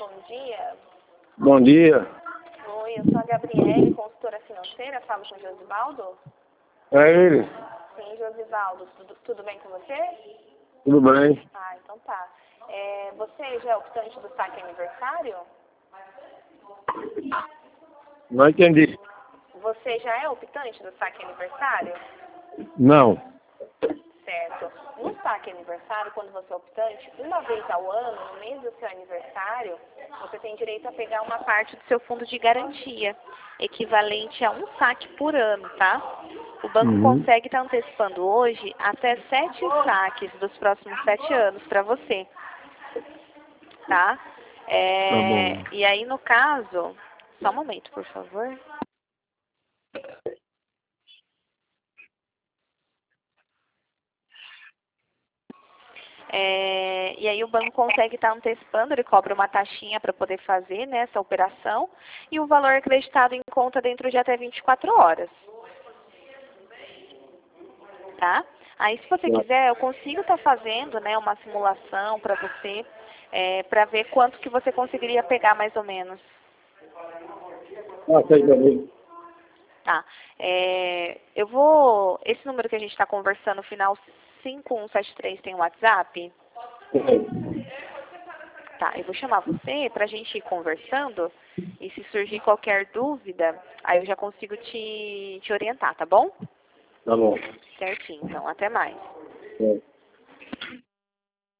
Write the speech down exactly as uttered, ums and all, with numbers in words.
bom dia. Bom dia. Oi, eu sou a Gabriele, consultora financeira, falo com o Josivaldo? É ele? Sim, Josivaldo, tudo, tudo bem com você? Tudo bem? Ah, então tá. É, você já é optante do saque aniversário? Não entendi. Você já é optante do saque aniversário? Não. Certo. No saque aniversário, quando você é optante, uma vez ao ano, no mês do seu aniversário, você tem direito a pegar uma parte do seu fundo de garantia, equivalente a um saque por ano, tá? O banco Uhum. consegue estar antecipando hoje até sete saques dos próximos sete anos para você, tá? Tá É, bom. e aí, no caso, só um momento, por favor. É, e aí o banco consegue estar antecipando, ele cobra uma taxinha para poder fazer, né, essa operação, e o valor acreditado em conta dentro de até vinte e quatro horas. Tá? Aí se você quiser, eu consigo estar fazendo, né, uma simulação para você, é, para ver quanto que você conseguiria pegar mais ou menos. Ah, sei pra mim. Tá? É, eu vou... Esse número que a gente está conversando, final cinco um sete três, tem um WhatsApp? Tá, eu vou chamar você pra gente ir conversando e se surgir qualquer dúvida, aí eu já consigo te, te orientar, tá bom? Tá bom. Certinho, então, até mais. É.